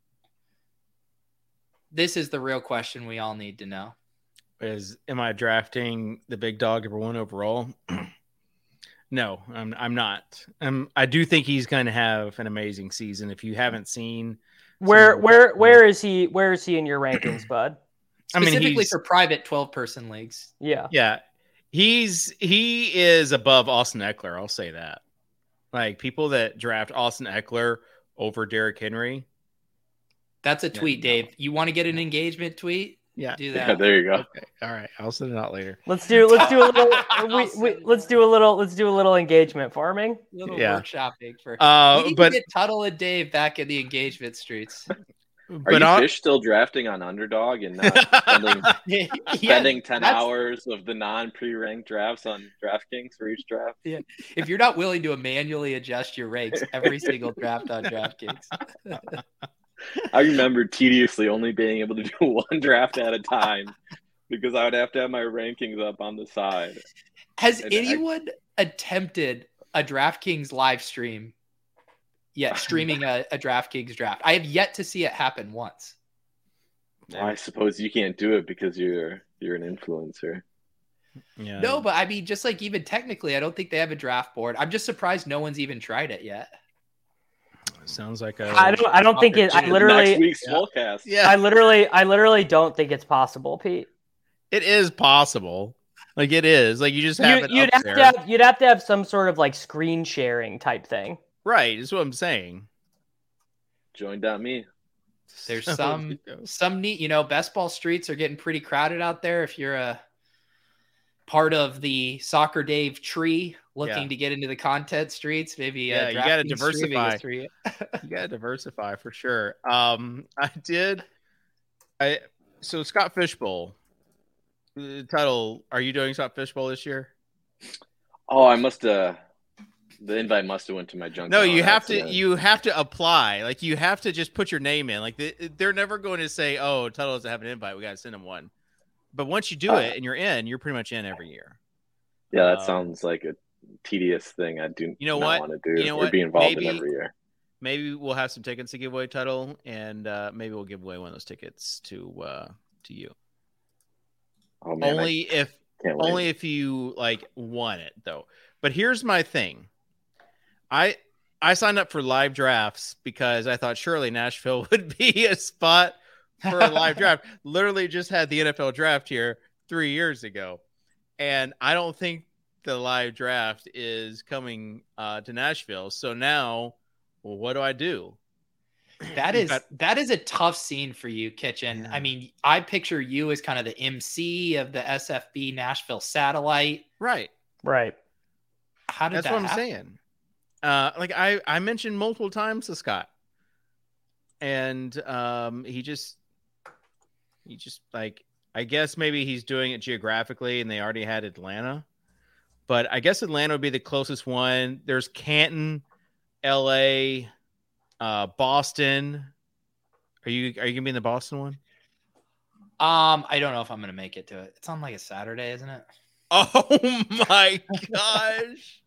This is the real question we all need to know. Am I drafting the big dog number 1 overall? No, I'm not. I do think he's going to have an amazing season. If you haven't seen where is he in your rankings, bud? Specifically for private 12-person leagues. Yeah. He is above Austin Eckler. I'll say that. Like people that draft Austin Eckler over Derrick Henry. That's a tweet, Dave. You want to get an engagement tweet? Yeah. Do Yeah, that. there you go. Okay. All right. I'll send it out later. Let's do a little. Let's do a little engagement farming. Little Yeah. workshopping for. We need But to get Tuttle and Dave back in the engagement streets. Are you Fish still drafting on Underdog and not spending 10 hours of the non-pre-ranked drafts on DraftKings for each draft? Yeah. If you're not willing to manually adjust your ranks every single draft on DraftKings. I remember tediously only being able to do one draft at a time because I would have to have my rankings up on the side. Has anyone attempted a DraftKings live stream yet, streaming a DraftKings draft? I have yet to see it happen once. I suppose you can't do it because you're an influencer. Yeah. No, but I mean, just like even technically, I don't think they have a draft board. I'm just surprised no one's even tried it yet. Sounds like I don't think it. I literally. Next week's Smallcast. Yeah. I literally don't think it's possible, Pete. It is possible. Like it is. Like you just have it you'd up have there. you'd have to have some sort of like screen sharing type thing. Right. That's what I'm saying. Join.me. There's some neat, best ball streets are getting pretty crowded out there. If you're a part of the Soccer Dave tree looking to get into the content streets, maybe you got to diversify. You got to diversify for sure. So Scott Fishbowl, Tuttle, are you doing Scott Fishbowl this year? Oh, I must have. The invite must have went to my junk. No, you have to apply. Like you have to just put your name in. Like they're never going to say, "Oh, Tuttle doesn't have an invite. We got to send him one." But once you do it and you're in, you're pretty much in every year. Yeah, that sounds like a tedious thing. I do not want to do or be involved in every year. Maybe we'll have some tickets to give away, Tuttle, and maybe we'll give away one of those tickets to you. Oh, man, only if you like want it though. But here's my thing. I signed up for live drafts because I thought surely Nashville would be a spot for a live draft. Literally just had the NFL draft here 3 years ago. And I don't think the live draft is coming to Nashville. So now, well, what do I do? That is a tough scene for you, Kitchen. Yeah. I mean, I picture you as kind of the MC of the SFB Nashville satellite. Right. How did That's that what I'm happen? saying. Like I mentioned multiple times to Scott, and he just like, I guess maybe he's doing it geographically and they already had Atlanta, but I guess Atlanta would be the closest one. There's Canton, LA, Boston. Are you gonna be in the Boston one? I don't know if I'm gonna make it to it. It's on like a Saturday, isn't it? Oh my gosh.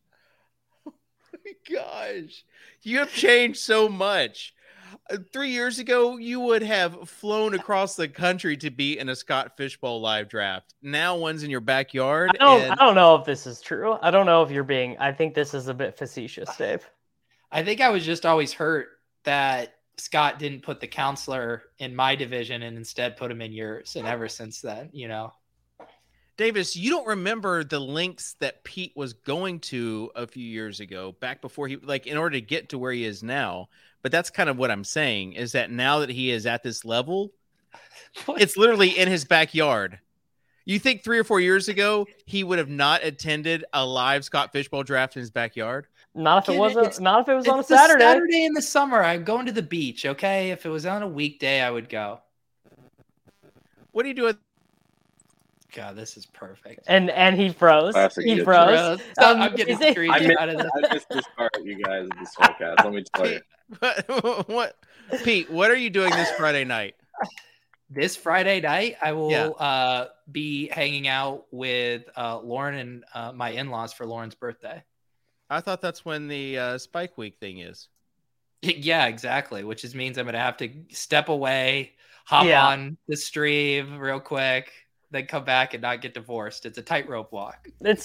Gosh, you have changed so much. 3 years ago, you would have flown across the country to be in a Scott Fishbowl live draft. Now one's in your backyard. I don't know if this is true. I don't know if you're being. I think this is a bit facetious, Dave. I think I was just always hurt that Scott didn't put the counselor in my division and instead put him in yours. And ever since then, Davis, you don't remember the links that Pete was going to a few years ago, back before he, like, in order to get to where he is now. But that's kind of what I'm saying, is that now that he is at this level, it's literally in his backyard. You think 3 or 4 years ago, he would have not attended a live Scott Fishbowl draft in his backyard? Not if it was on a Saturday. Saturday in the summer, I'm going to the beach. Okay. If it was on a weekday, I would go. What do you do with? God, this is perfect. And he froze. He froze. I'm getting screened out of this. I missed this part, you guys, of this podcast. Let me tell you. What, Pete? What are you doing this Friday night? This Friday night, I will be hanging out with Lauren and my in-laws for Lauren's birthday. I thought that's when the Spike Week thing is. Yeah, exactly. Which means I'm going to have to step away, hop on the stream real quick, then come back and not get divorced. It's a tightrope walk. The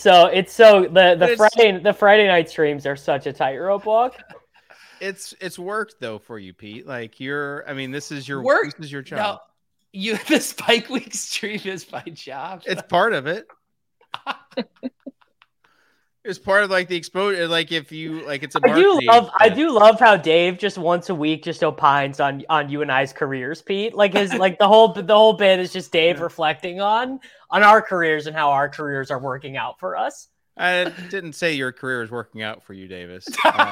Friday night streams are such a tightrope walk. It's work though for you, Pete. Like this is your work. This is your job. No, the Spike Week stream is my job. It's part of it. It's part of like the exposure. Like if you like, it's a. I do love how Dave just once a week just opines on you and I's careers, Pete. Like his like the whole bit is just Dave reflecting on our careers and how our careers are working out for us. I didn't say your career is working out for you, Davis.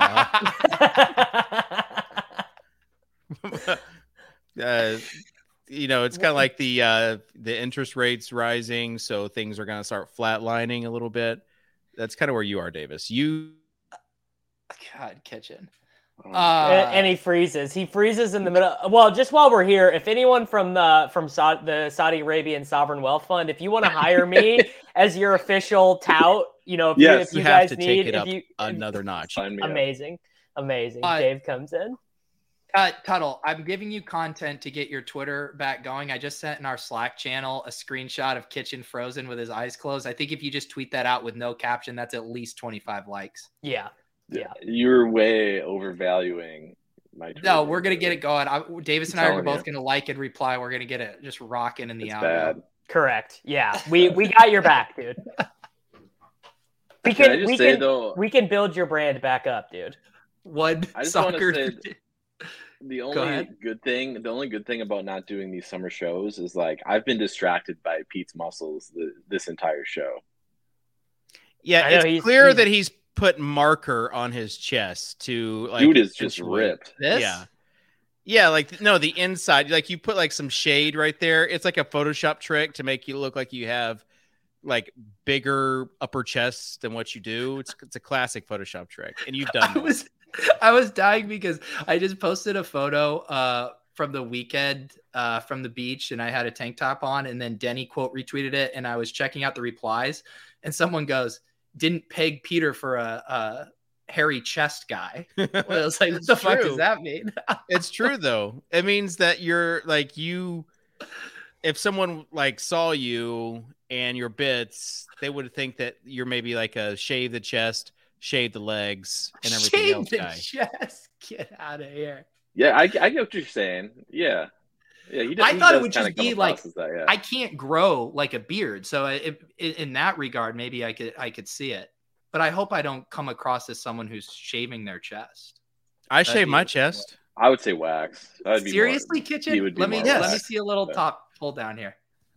It's kind of like the interest rates rising, so things are going to start flatlining a little bit. That's kind of where you are, Davis. God, Kitchen. And he freezes. He freezes in the middle. Well, just while we're here, if anyone from the Saudi Arabian Sovereign Wealth Fund, if you want to hire me as your official tout, if you have guys to need, take it up another notch. Amazing. Dave comes in. Tuttle, I'm giving you content to get your Twitter back going. I just sent in our Slack channel a screenshot of Kitchen frozen with his eyes closed. I think if you just tweet that out with no caption, that's at least 25 likes. Yeah. You're way overvaluing my Twitter. No, we're going to get it going. Davis and I are both going to like and reply. We're going to get it just rocking in the outro. Bad. Correct. Yeah. We got your back, dude. We can build your brand back up, dude. One soccer. The only good thing about not doing these summer shows is like I've been distracted by Pete's muscles this entire show. Yeah, it's clear that he's put marker on his chest to like. Dude is just ripped. This? Yeah. Like no, the inside. Like you put like some shade right there. It's like a Photoshop trick to make you look like you have like bigger upper chests than what you do. It's a classic Photoshop trick, and you've done it. I was dying because I just posted a photo from the weekend from the beach, and I had a tank top on, and then Denny quote retweeted it, and I was checking out the replies, and someone goes, "Didn't peg Peter for a hairy chest guy." Well, I was like, "What the fuck does that mean?" It's true though. It means that you're like if someone like saw you and your bits, they would think that you're maybe like a shave the chest, shave the legs, and everything else guy. Chest. Get out of here. Yeah, I get what you're saying. Yeah. I thought it would just be like I can't grow like a beard, so in that regard, maybe I could see it. But I hope I don't come across as someone who's shaving their chest. I shave my chest. I would say wax. Seriously, Kitchen? Let me see a little top pull down here.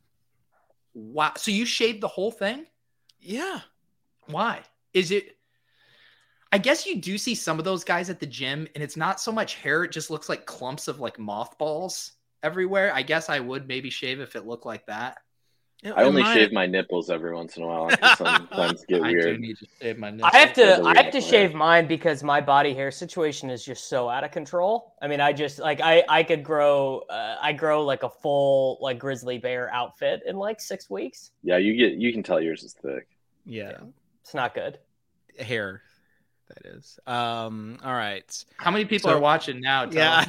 Wow. So you shaved the whole thing? Yeah. Why? Is it? I guess you do see some of those guys at the gym, and it's not so much hair; it just looks like clumps of like mothballs everywhere. I guess I would maybe shave if it looked like that. I only shave my nipples every once in a while. Sometimes get weird. I do need to shave my nipples. I have to shave mine because my body hair situation is just so out of control. I mean, I just like I could grow. I grow like a full like grizzly bear outfit in like 6 weeks. Yeah, you can tell yours is thick. Yeah, it's not good. Hair. That is. All right. How many people are watching now? Yeah.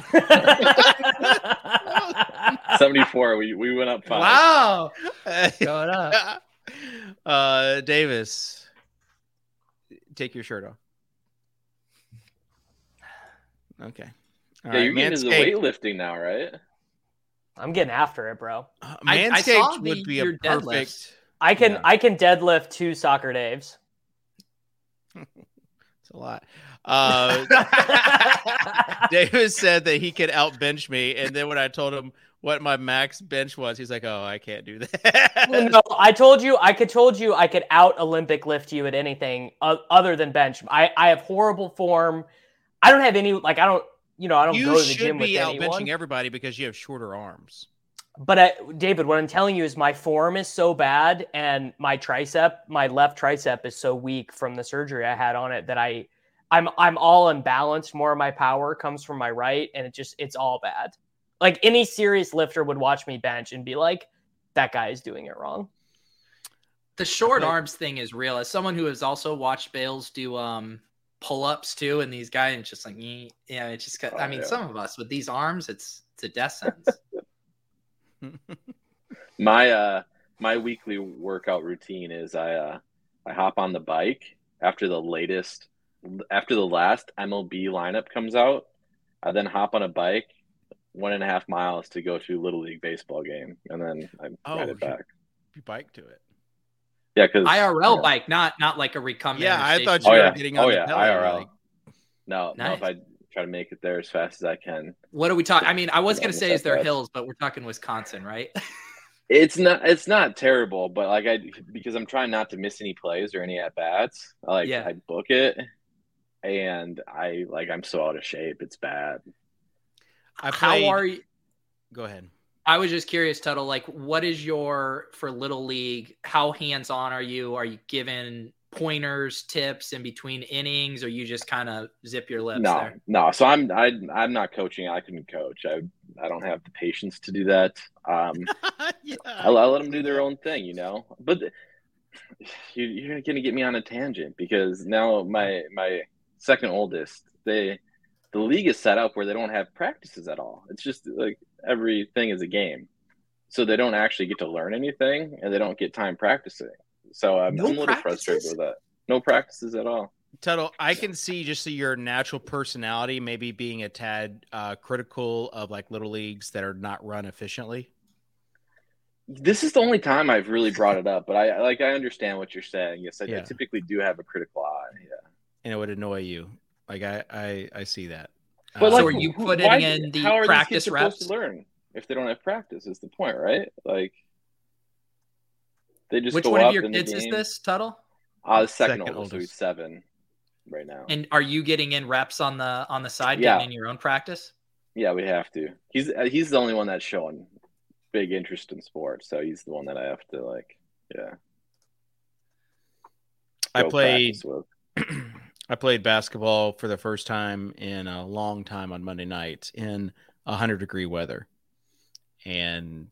74. We went up 5. Wow. Going up. Davis, take your shirt off. Okay. All right. You're getting into the weightlifting now, right? I'm getting after it, bro. Manscaped would be a perfect. I can deadlift 2 soccer Daves. It's a lot. Davis said that he could outbench me, and then when I told him what my max bench was, he's like, "Oh, I can't do that." No, I told you I could out Olympic lift you at anything other than bench. I have horrible form. I don't have any I don't go to the gym with anyone. You should be outbenching everybody because you have shorter arms. But David, what I'm telling you is my form is so bad, and my left tricep is so weak from the surgery I had on it that I'm all imbalanced. More of my power comes from my right, and it's all bad. Like any serious lifter would watch me bench and be like, "That guy is doing it wrong." The short arms thing is real. As someone who has also watched Bales do pull-ups too, and these guys, it's just like, yeah, it's just. Some of us with these arms, it's a death sentence. My weekly workout routine is I hop on the bike after the last MLB lineup comes out. I then hop on a bike 1.5 miles to go to Little League baseball game, and then I ride it back. You bike to it. Yeah, because IRL bike, not like a recumbent. Yeah, I thought Oh you were yeah, getting on the belly, IRL. like- No, Nice. if I try to make it there as fast as I can. What are we talking? I mean, I was Yeah, gonna say is there that's- hills, but we're talking Wisconsin, right? It's not terrible, but like because I'm trying not to miss any plays or any at bats. I book it, and I'm so out of shape. It's bad. How are you? Go ahead. I was just curious, Tuttle. Like, what is for Little League? How hands on are you? Are you given pointers, tips in between innings, or you just kind of zip your lips there? No. So I'm not coaching. I couldn't coach. I don't have the patience to do that. Yeah. I let them do their own thing, you know. But you're going to get me on a tangent because now my second oldest, the league is set up where they don't have practices at all. It's just like everything is a game, so they don't actually get to learn anything, and they don't get time practicing. So I'm a little frustrated with that. No practices at all. Tuttle, I can see just your natural personality maybe being a tad critical of like little leagues that are not run efficiently. This is the only time I've really brought it up, but I understand what you're saying. Yes, I typically do have a critical eye. Yeah, and it would annoy you. Like I see that. But so are you putting in the how are practice these kids reps? supposed to learn if they don't have practice? Is the point, right? Like they just Which go one up of your in the kids is game. this, Tuttle? The second oldest, so he's 7 right now. And are you getting in reps on the side, Yeah. getting in your own practice? Yeah, we have to. He's the only one that's showing big interest in sports, so he's the one that I have to I go played practice with. I played basketball for the first time in a long time on Monday night in 100-degree weather. And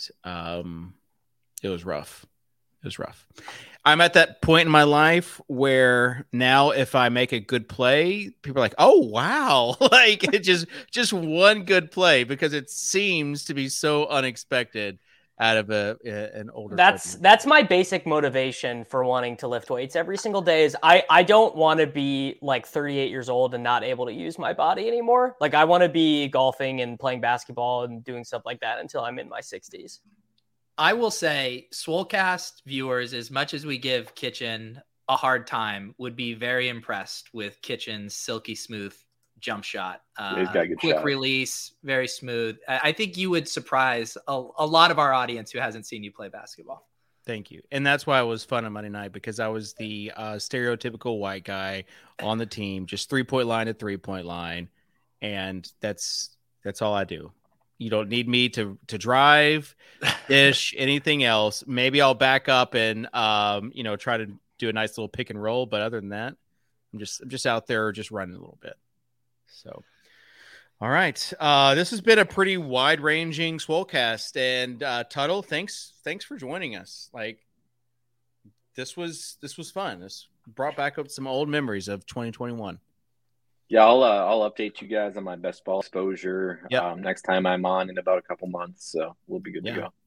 it was rough. It was rough. I'm at that point in my life where now if I make a good play, people are like, oh, wow. Like it just one good play because it seems to be so unexpected out of an older. That's my basic motivation for wanting to lift weights every single day is I don't want to be like 38 years old and not able to use my body anymore. Like I want to be golfing and playing basketball and doing stuff like that until I'm in my 60s. I will say, Swolecast viewers, as much as we give Kitchen a hard time, would be very impressed with Kitchen's silky smooth jump shot. He's got a good quick shot. Release, very smooth. I think you would surprise a lot of our audience who hasn't seen you play basketball. Thank you. And that's why it was fun on Monday night because I was the stereotypical white guy on the team, just 3-point line to 3-point line. And that's all I do. You don't need me to drive, dish, anything else. Maybe I'll back up and try to do a nice little pick and roll. But other than that, I'm just out there just running a little bit. So, all right. This has been a pretty wide ranging Swolecast, and Tuttle, thanks for joining us. Like this was fun. This brought back up some old memories of 2021. Yeah, I'll update you guys on my best ball exposure next time I'm on in about a couple months. So we'll be good to go.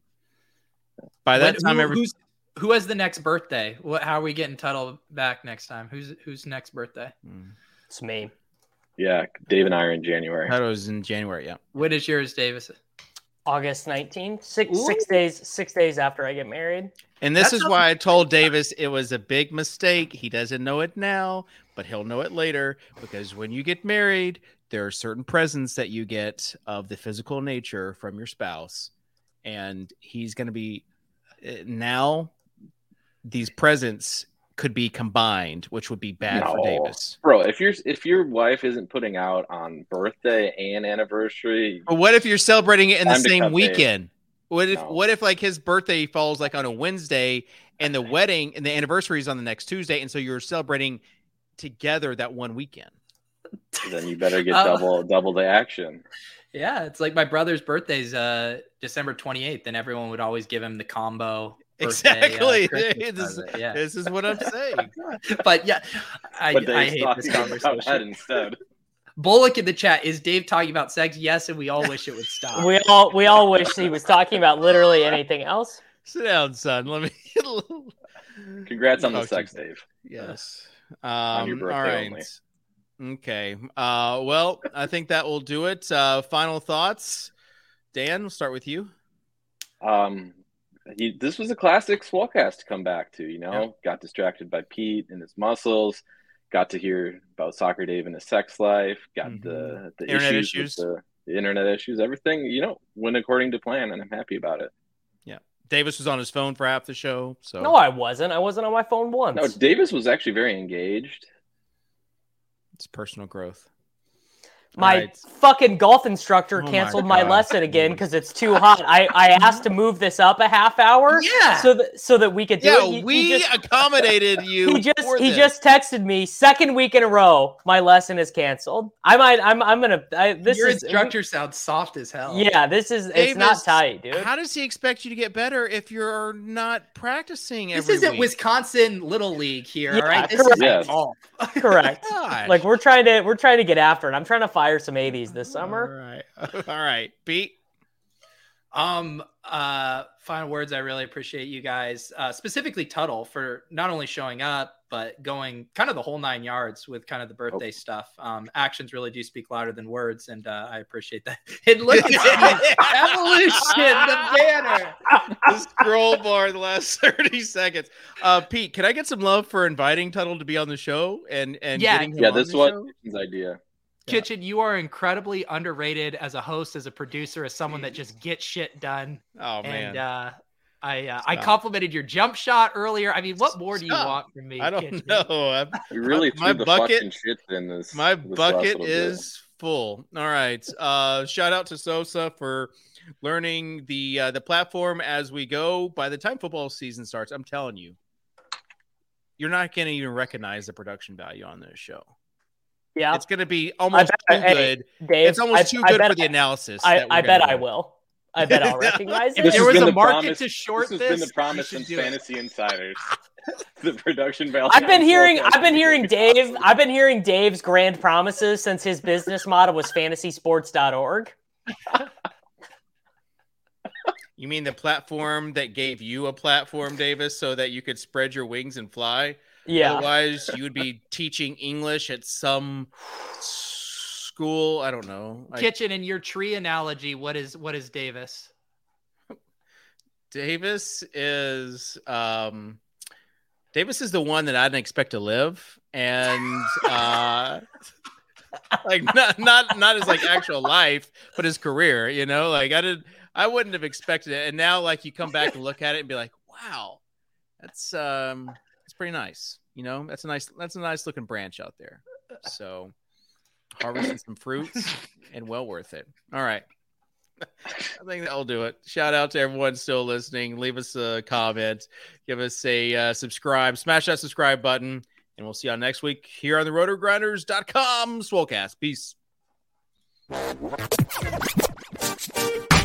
By that time, who has the next birthday? How are we getting Tuttle back next time? Who's next birthday? It's me. Yeah, Dave and I are in January. That was in January. Yeah. When is yours, Davis? August 19th, six days after I get married. And this is why I told Davis it was a big mistake. He doesn't know it now, but he'll know it later because when you get married, there are certain presents that you get of the physical nature from your spouse. And he's going to be now these presents could be combined, which would be bad for Davis. Bro, if your wife isn't putting out on birthday and anniversary, but what if you're celebrating it in the time to same cut weekend? bait. What if like his birthday falls like on a Wednesday and the wedding and the anniversary is on the next Tuesday, and so you're celebrating together that one weekend? Then you better get double the action. Yeah, it's like my brother's birthday's December 28th, and everyone would always give him the combo. Exactly. This is what I'm saying. But yeah, I hate this conversation. Instead. Bullock in the chat, is Dave talking about sex? Yes, and we all wish it would stop. We all wish he was talking about literally anything else. Sit down, son. Let me. Congrats on the sex, Dave. Yes. On your birthday all right. Only. Okay. Well, I think that will do it. Final thoughts. Dan, we'll start with you. this was a classic Swolecast to come back to. Got distracted by Pete and his muscles. Got to hear about Soccer Dave and his sex life. Got the internet issues. The internet issues. Everything went according to plan, and I'm happy about it. Yeah, Davis was on his phone for half the show. So no, I wasn't. I wasn't on my phone once. No, Davis was actually very engaged. It's personal growth. My fucking golf instructor canceled my lesson again because it's too hot. I asked to move this up a half hour. Yeah. So that we could do it. We accommodated you. He just texted me, second week in a row, my lesson is canceled. Your instructor sounds soft as hell. Yeah, it's not tight, dude. How does he expect you to get better if you're not practicing every This isn't week? Wisconsin Little League here, Yeah, all right? correct. Correct. Gosh. Like we're trying to get after it. I'm trying to fire some 80s this summer. All right, Pete. Final words. I really appreciate you guys, specifically Tuttle, for not only showing up but going kind of the whole 9 yards with kind of the birthday stuff. Actions really do speak louder than words, and I appreciate that. And look at Evolution, the banner, the scroll bar the last 30 seconds. Pete, can I get some love for inviting Tuttle to be on the show and getting him on this the was show? his idea. Kitchen, you are incredibly underrated as a host, as a producer, as someone that just gets shit done. Oh man. And I complimented your jump shot earlier. I mean, what more do you want from me? I don't Kitchen? know. You really threw the fucking shit in this. My this bucket is full. All right. Shout out to Sosa for learning the platform as we go. By the time football season starts, I'm telling you, you're not going to even recognize the production value on this show. Yeah, it's going to be almost too good. Dave, it's almost too good for the analysis. I bet I will. I bet I'll recognize it. If there was a market to short this has been the promise since Fantasy Insiders. The production value. I've been hearing Dave's grand promises since his business model was fantasysports.org. You mean the platform that gave you a platform, Davis, so that you could spread your wings and fly? Yeah. Otherwise, you would be teaching English at some school. I don't know. Kitchen, in your tree analogy, what is Davis? Davis is the one that I didn't expect to live, and like not his like actual life, but his career. I wouldn't have expected it, and now like you come back and look at it and be like, wow, that's pretty nice. That's a nice looking branch out there. So harvesting some fruits and well worth it. All right. I think that'll do it. Shout out to everyone still listening. Leave us a comment. Give us a subscribe. Smash that subscribe button. And we'll see you next week here on the RotoGrinders.com Swolecast. Peace.